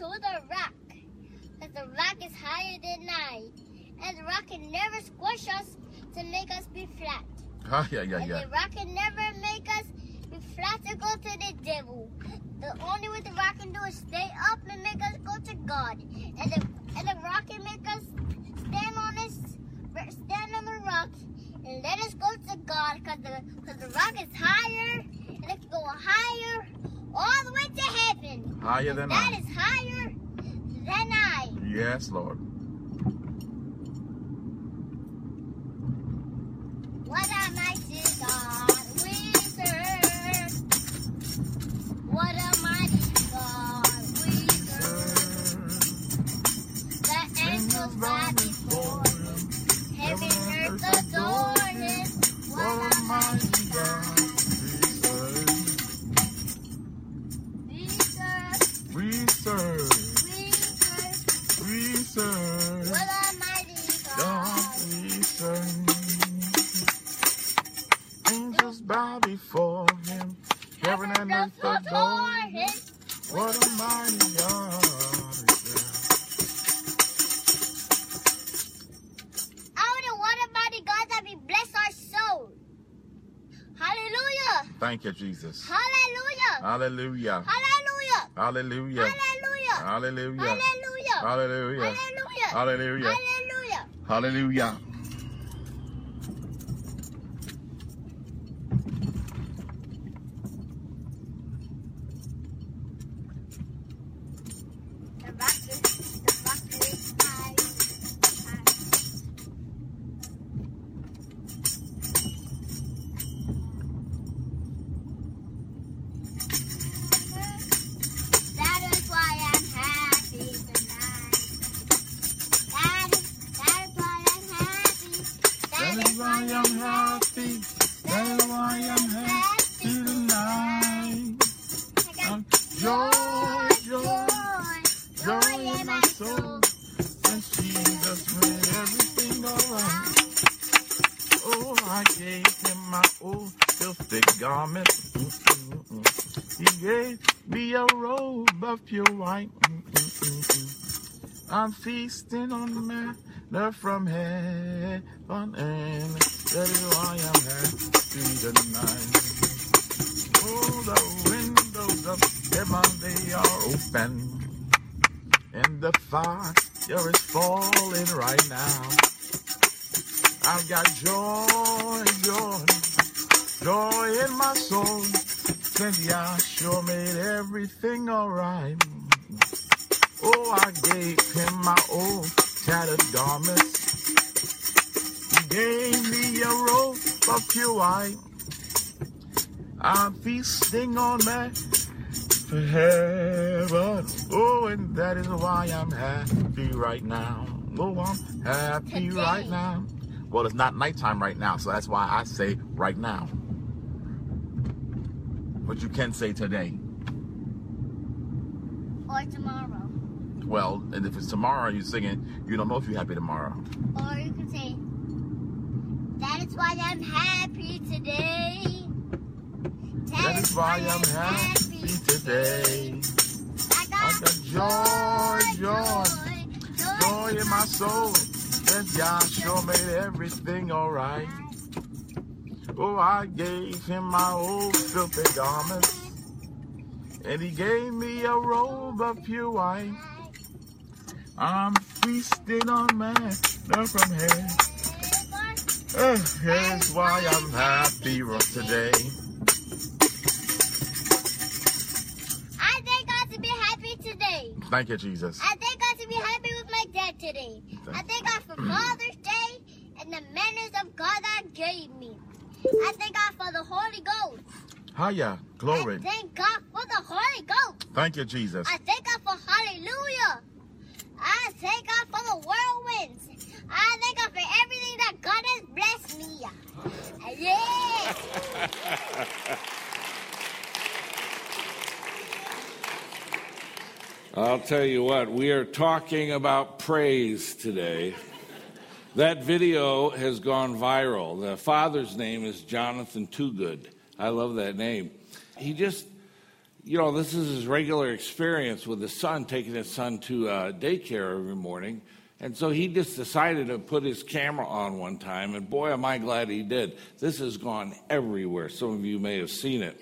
the rock. Because the rock is higher than I. And the rock can never squish us to make us be flat. And the rock can never make us be flat to go to the devil. The only way the rock can do is stay up and make us go to God. And the rock can make us stand on the rock and let us go to God, because the rock is higher and it can go higher all the way to heaven. Higher than I. That is higher than I. Yes, Lord. What a mighty God we serve. What a mighty God we serve. The angels bow before him. Heaven and earth adore him. What a mighty God we serve. We serve. We serve. What a mighty God we serve. Angels bow before him. Heaven and earth adore him. What a mighty God is I wonder what a mighty God that we bless our soul. Hallelujah. Thank you, Jesus. Hallelujah. Hallelujah. Hallelujah. Hallelujah. Hallelujah. Hallelujah. Hallelujah. Hallelujah. Hallelujah. Hallelujah. Hallelujah. Hallelujah. The rock is high. That is why I'm happy tonight. That is why I'm happy. That is why I'm happy. That is why I'm happy tonight. Joy, joy, joy in my soul. Since Jesus made everything alright. Oh, I gave him my old filthy garment. He gave me a robe of pure white. I'm feasting on manna from heaven, and that is why I'm happy tonight. Oh, the windows of heaven, they are open, and the fire is falling right now. I've got joy, joy, joy in my soul, since Yahshua made everything alright. Oh, I gave him my old tattered garments. He gave me a robe of pure white. I'm feasting on man for heaven. Oh, and that is why I'm happy right now. Oh, I'm happy Today. right now. Well, it's not nighttime right now, so that's why I say right now. But you can say today. Or tomorrow. Well, and if it's tomorrow you're singing, you don't know if you're happy tomorrow. Or you can say, that is why I'm happy today. That is why I'm happy today. I got joy in my soul. Since Yahshua made everything alright. Oh, I gave him my old filthy garments, and he gave me a robe of pure white. I'm feasting on manna from heaven. Here's why I'm happy today. I thank God to be happy today. Thank you, Jesus. I thank God to be happy with my dad today. I thank God for Father's Day and the manners of God that gave me. I thank God for the Holy Ghost. Hiya, glory. I thank God for the Holy Ghost. Thank you, Jesus. I thank God for hallelujah. I thank God for the whirlwinds. I thank God for everything that God has blessed me. Yeah. I'll tell you what, we are talking about praise today. That video has gone viral. The father's name is Jonathan Toogood. I love that name. He just this is his regular experience with his son, taking his son to daycare every morning. And so he just decided to put his camera on one time, and boy, am I glad he did. This has gone everywhere. Some of you may have seen it.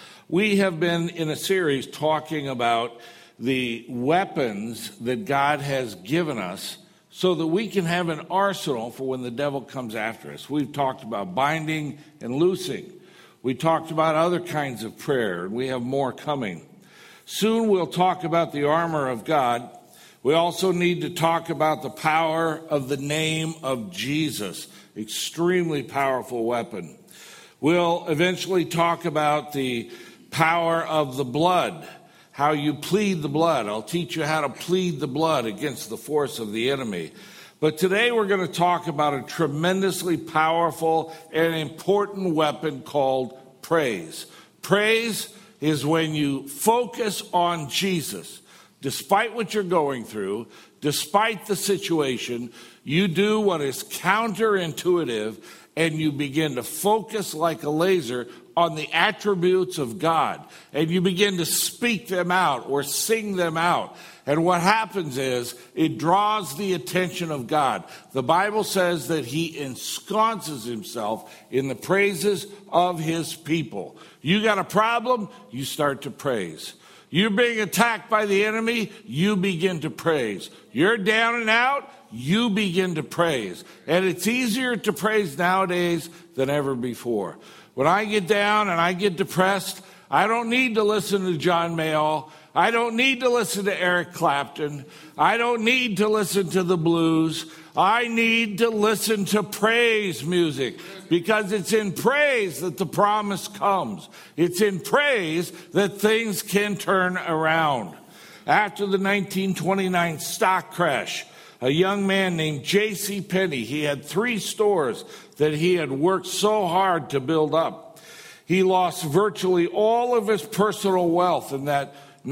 We have been in a series talking about the weapons that God has given us so that we can have an arsenal for when the devil comes after us. We've talked about binding and loosing. We talked about other kinds of prayer, and we have more coming. Soon we'll talk about the armor of God. We also need to talk about the power of the name of Jesus, extremely powerful weapon. We'll eventually talk about the power of the blood, how you plead the blood. I'll teach you how to plead the blood against the force of the enemy. But today we're going to talk about a tremendously powerful and important weapon called praise. Praise is when you focus on Jesus. Despite what you're going through, despite the situation, you do what is counterintuitive and you begin to focus like a laser on the attributes of God. And you begin to speak them out or sing them out. And what happens is it draws the attention of God. The Bible says that he ensconces himself in the praises of his people. You got a problem, you start to praise. You're being attacked by the enemy, you begin to praise. You're down and out, you begin to praise. And it's easier to praise nowadays than ever before. When I get down and I get depressed, I don't need to listen to John Mayall. I don't need to listen to Eric Clapton. I don't need to listen to the blues. I need to listen to praise music, because it's in praise that the promise comes. It's in praise that things can turn around. After the 1929 stock crash, a young man named J.C. Penney, he had 3 stores that he had worked so hard to build up. He lost virtually all of his personal wealth in that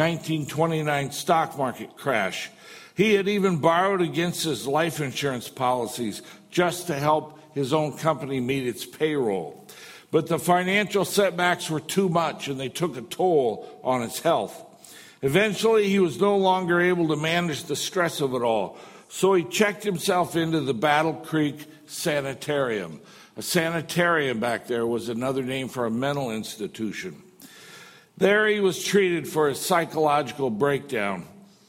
1929 stock market crash. He had even borrowed against his life insurance policies just to help his own company meet its payroll. But the financial setbacks were too much, and they took a toll on his health. Eventually, he was no longer able to manage the stress of it all, so he checked himself into the Battle Creek Sanitarium. A sanitarium back there was another name for a mental institution. There he was treated for his psychological breakdown.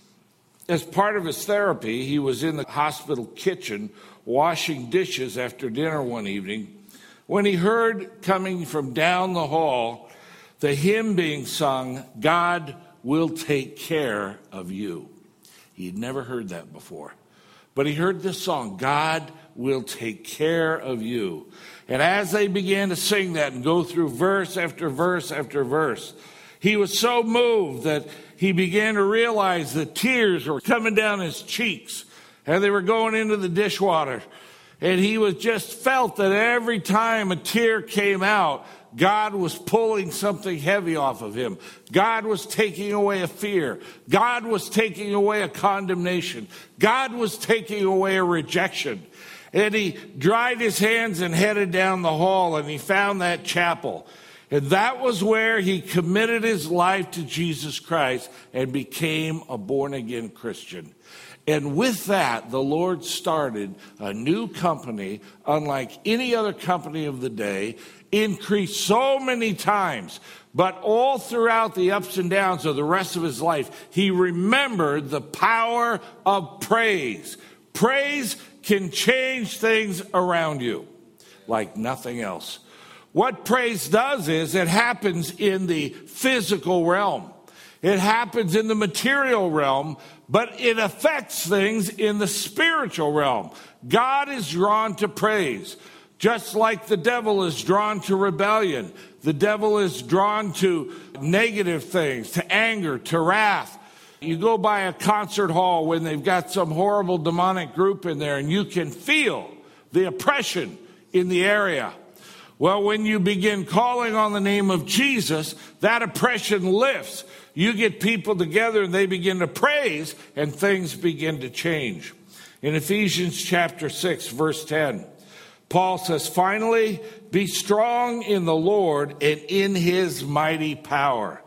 As part of his therapy, he was in the hospital kitchen washing dishes after dinner one evening when he heard coming from down the hall the hymn being sung, "God will take care of you." He had never heard that before. But he heard this song, "God will take care of you." And as they began to sing that and go through verse after verse after verse, he was so moved that he began to realize that tears were coming down his cheeks and they were going into the dishwater. And he was just felt that every time a tear came out, God was pulling something heavy off of him. God was taking away a fear. God was taking away a condemnation. God was taking away a rejection. And he dried his hands and headed down the hall, and he found that chapel. And that was where he committed his life to Jesus Christ and became a born-again Christian. And with that, the Lord started a new company, unlike any other company of the day, increased so many times. But all throughout the ups and downs of the rest of his life, he remembered the power of praise. Praise can change things around you like nothing else. What praise does is it happens in the physical realm. It happens in the material realm, but it affects things in the spiritual realm. God is drawn to praise, just like the devil is drawn to rebellion. The devil is drawn to negative things, to anger, to wrath. You go by a concert hall when they've got some horrible demonic group in there, and you can feel the oppression in the area. Well, when you begin calling on the name of Jesus, that oppression lifts. You get people together and they begin to praise, and things begin to change. In Ephesians chapter 6, verse 10, Paul says, "Finally, be strong in the Lord and in his mighty power.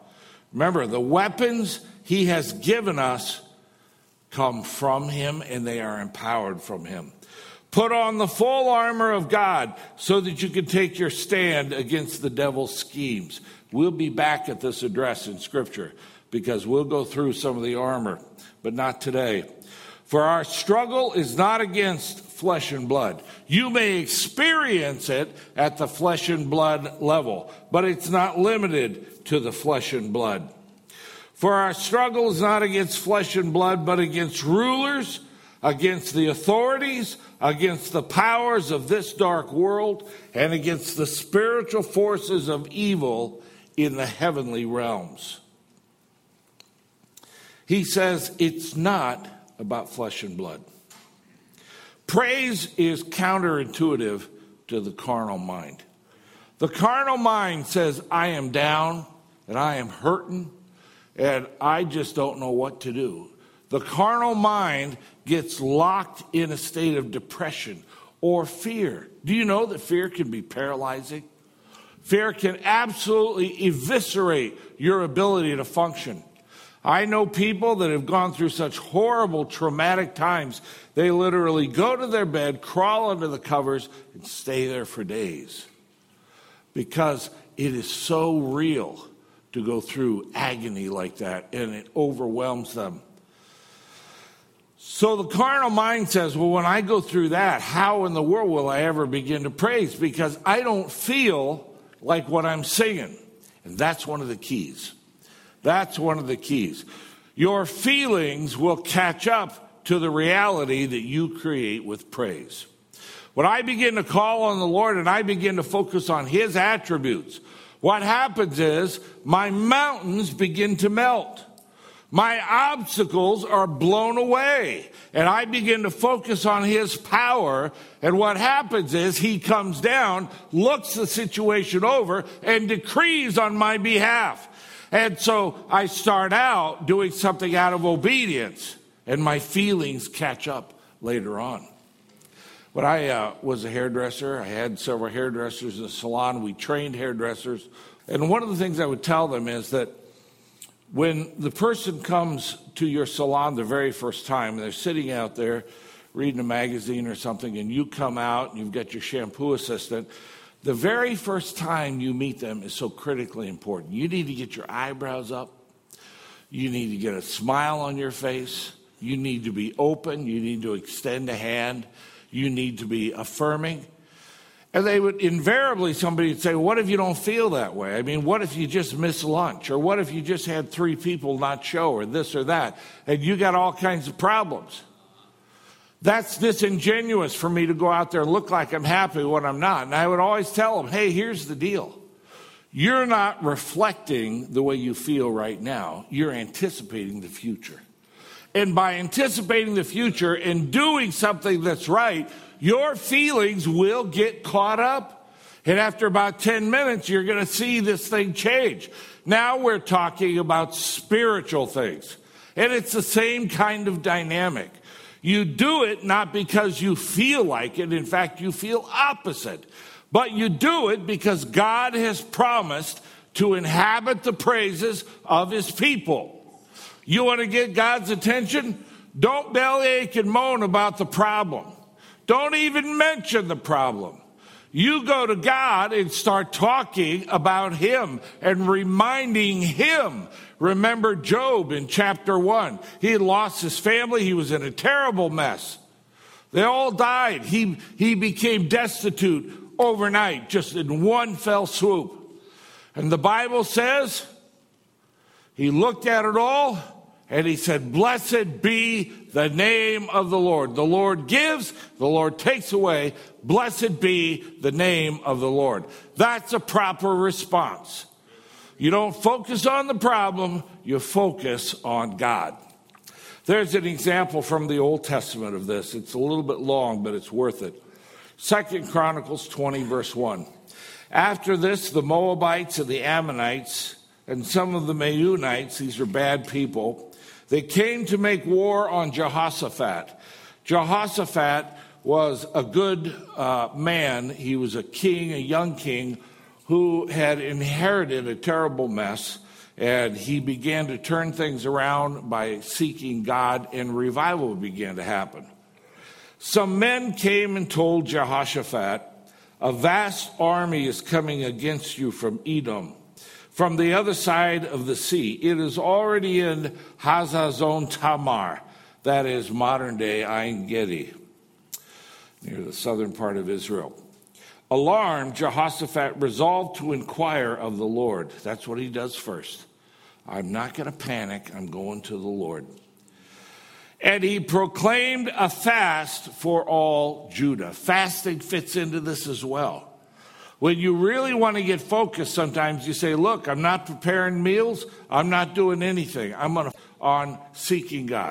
Remember, the weapons he has given us come from him, and they are empowered from him. Put on the full armor of God so that you can take your stand against the devil's schemes. We'll be back at this address in Scripture because we'll go through some of the armor, but not today. For our struggle is not against flesh and blood. You may experience it at the flesh and blood level, but it's not limited to the flesh and blood. For our struggle is not against flesh and blood, but against rulers, against the authorities, against the powers of this dark world, and against the spiritual forces of evil in the heavenly realms. He says it's not about flesh and blood. Praise is counterintuitive to the carnal mind. The carnal mind says, I am down and I am hurting and I just don't know what to do. The carnal mind gets locked in a state of depression or fear. Do you know that fear can be paralyzing? Fear can absolutely eviscerate your ability to function. I know people that have gone through such horrible, traumatic times, they literally go to their bed, crawl under the covers, and stay there for days. Because it is so real to go through agony like that, and it overwhelms them. So the carnal mind says, well, when I go through that, how in the world will I ever begin to praise? Because I don't feel like what I'm singing. And that's one of the keys. That's one of the keys. Your feelings will catch up to the reality that you create with praise. When I begin to call on the Lord and I begin to focus on his attributes, what happens is my mountains begin to melt. My obstacles are blown away, and I begin to focus on his power, and what happens is he comes down, looks the situation over, and decrees on my behalf. And so I start out doing something out of obedience, and my feelings catch up later on. When I was a hairdresser, I had several hairdressers in the salon. We trained hairdressers. And one of the things I would tell them is that when the person comes to your salon the very first time, they're sitting out there reading a magazine or something, and you come out and you've got your shampoo assistant, the very first time you meet them is so critically important. You need to get your eyebrows up. You need to get a smile on your face. You need to be open. You need to extend a hand. You need to be affirming. And they would invariably, somebody would say, what if you don't feel that way? I mean, what if you just miss lunch? Or what if you just had 3 people not show, or this or that? And you got all kinds of problems. That's disingenuous for me to go out there and look like I'm happy when I'm not. And I would always tell them, hey, here's the deal. You're not reflecting the way you feel right now. You're anticipating the future. And by anticipating the future and doing something that's right, your feelings will get caught up. And after about 10 minutes, you're going to see this thing change. Now we're talking about spiritual things. And it's the same kind of dynamic. You do it not because you feel like it. In fact, you feel opposite. But you do it because God has promised to inhabit the praises of his people. You want to get God's attention? Don't bellyache and moan about the problem. Don't even mention the problem. You go to God and start talking about him and reminding him. Remember Job in chapter 1. He had lost his family. He was in a terrible mess. They all died. He became destitute overnight, just in one fell swoop. And the Bible says he looked at it all and he said, blessed be the name of the Lord. The Lord gives, the Lord takes away. Blessed be the name of the Lord. That's a proper response. You don't focus on the problem, you focus on God. There's an example from the Old Testament of this. It's a little bit long, but it's worth it. 2 Chronicles 20, verse 1. After this, the Moabites and the Ammonites and some of the Meunites, these are bad people, they came to make war on Jehoshaphat. Jehoshaphat was a good man. He was a king, a young king, who had inherited a terrible mess. And he began to turn things around by seeking God, and revival began to happen. Some men came and told Jehoshaphat, "A vast army is coming against you from Edom, from the other side of the sea. It is already in Hazazon Tamar," that is modern-day Ein Gedi, near the southern part of Israel. Alarmed, Jehoshaphat resolved to inquire of the Lord. That's what he does first. I'm not going to panic. I'm going to the Lord. And he proclaimed a fast for all Judah. Fasting fits into this as well. When you really want to get focused, sometimes you say, look, I'm not preparing meals. I'm not doing anything. I'm on seeking God.